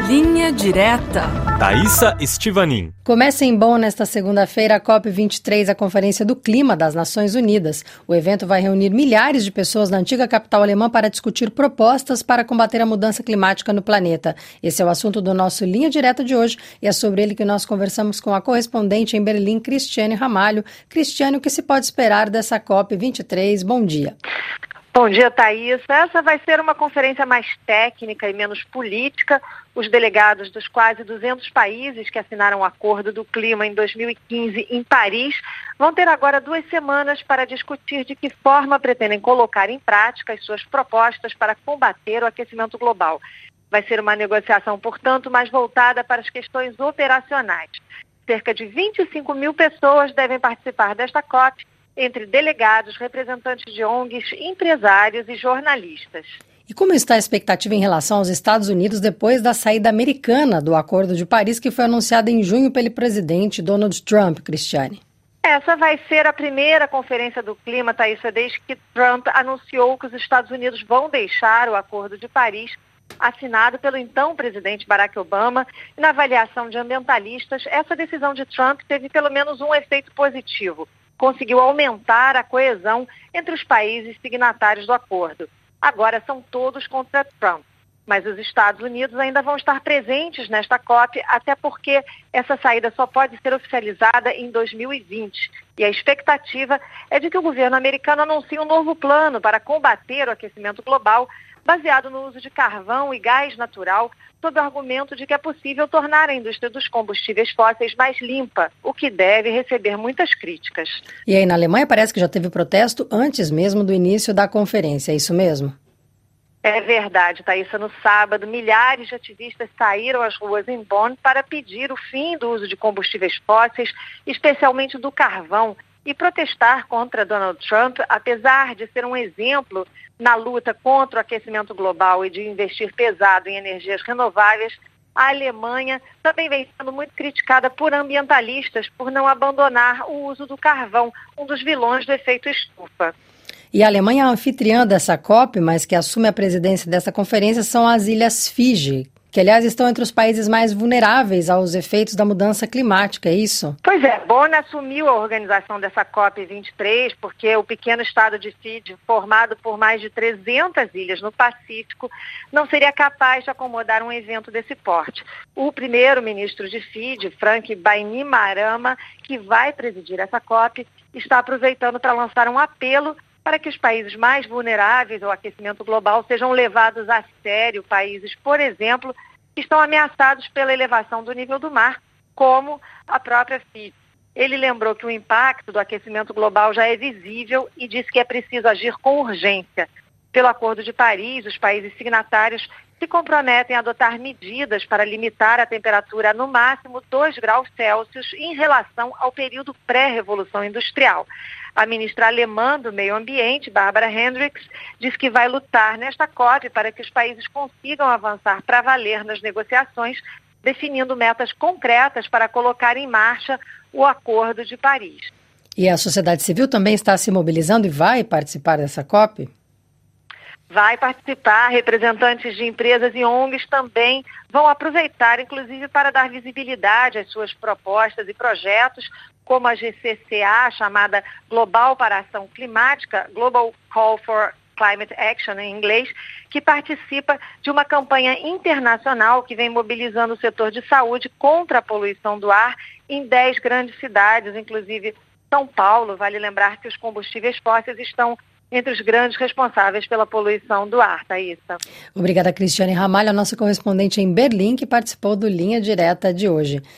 Linha Direta. Thaísa Estivanin. Começa em Bonn nesta segunda-feira a COP23, a Conferência do Clima das Nações Unidas. O evento vai reunir milhares de pessoas na antiga capital alemã para discutir propostas para combater a mudança climática no planeta. Esse é o assunto do nosso Linha Direta de hoje e é sobre ele que nós conversamos com a correspondente em Berlim, Cristiane Ramalho. Cristiane, o que se pode esperar dessa COP23? Bom dia. Bom dia, Thaís. Essa vai ser uma conferência mais técnica e menos política. Os delegados dos quase 200 países que assinaram o Acordo do Clima em 2015 em Paris vão ter agora 2 semanas para discutir de que forma pretendem colocar em prática as suas propostas para combater o aquecimento global. Vai ser uma negociação, portanto, mais voltada para as questões operacionais. Cerca de 25 mil pessoas devem participar desta COP, entre delegados, representantes de ONGs, empresários e jornalistas. E como está a expectativa em relação aos Estados Unidos depois da saída americana do Acordo de Paris, que foi anunciada em junho pelo presidente Donald Trump, Cristiane? Essa vai ser a primeira conferência do clima, Thaís, desde que Trump anunciou que os Estados Unidos vão deixar o Acordo de Paris, assinado pelo então presidente Barack Obama. E na avaliação de ambientalistas, essa decisão de Trump teve pelo menos um efeito positivo. Conseguiu aumentar a coesão entre os países signatários do acordo. Agora são todos contra Trump, mas os Estados Unidos ainda vão estar presentes nesta COP, até porque essa saída só pode ser oficializada em 2020. E a expectativa é de que o governo americano anuncie um novo plano para combater o aquecimento global, baseado no uso de carvão e gás natural, sob o argumento de que é possível tornar a indústria dos combustíveis fósseis mais limpa, o que deve receber muitas críticas. E aí na Alemanha parece que já teve protesto antes mesmo do início da conferência, é isso mesmo? É verdade, Thaísa. No sábado, milhares de ativistas saíram às ruas em Bonn para pedir o fim do uso de combustíveis fósseis, especialmente do carvão, e protestar contra Donald Trump, apesar de ser um exemplo na luta contra o aquecimento global e de investir pesado em energias renováveis. A Alemanha também vem sendo muito criticada por ambientalistas por não abandonar o uso do carvão, um dos vilões do efeito estufa. E a Alemanha, anfitriã dessa COP, mas que assume a presidência dessa conferência, são as Ilhas Fiji, que, aliás, estão entre os países mais vulneráveis aos efeitos da mudança climática, é isso? Pois é, Bonn assumiu a organização dessa COP23 porque o pequeno estado de Fiji, formado por mais de 300 ilhas no Pacífico, não seria capaz de acomodar um evento desse porte. O primeiro-ministro de Fiji, Frank Bainimarama, que vai presidir essa COP, está aproveitando para lançar um apelo para que os países mais vulneráveis ao aquecimento global sejam levados a sério. Países, por exemplo, que estão ameaçados pela elevação do nível do mar, como a própria Fiji. Ele lembrou que o impacto do aquecimento global já é visível e disse que é preciso agir com urgência. Pelo Acordo de Paris, os países signatários se comprometem a adotar medidas para limitar a temperatura a no máximo 2 graus Celsius em relação ao período pré-revolução industrial. A ministra alemã do Meio Ambiente, Barbara Hendricks, diz que vai lutar nesta COP para que os países consigam avançar para valer nas negociações, definindo metas concretas para colocar em marcha o Acordo de Paris. E a sociedade civil também está se mobilizando e vai participar dessa COP? Vai participar, representantes de empresas e ONGs também vão aproveitar, inclusive, para dar visibilidade às suas propostas e projetos, como a GCCA, chamada Global para a Ação Climática, Global Call for Climate Action em inglês, que participa de uma campanha internacional que vem mobilizando o setor de saúde contra a poluição do ar em 10 grandes cidades, inclusive São Paulo. Vale lembrar que os combustíveis fósseis estão entre os grandes responsáveis pela poluição do ar, Thaísa. Obrigada, Cristiane Ramalho, a nossa correspondente em Berlim, que participou do Linha Direta de hoje.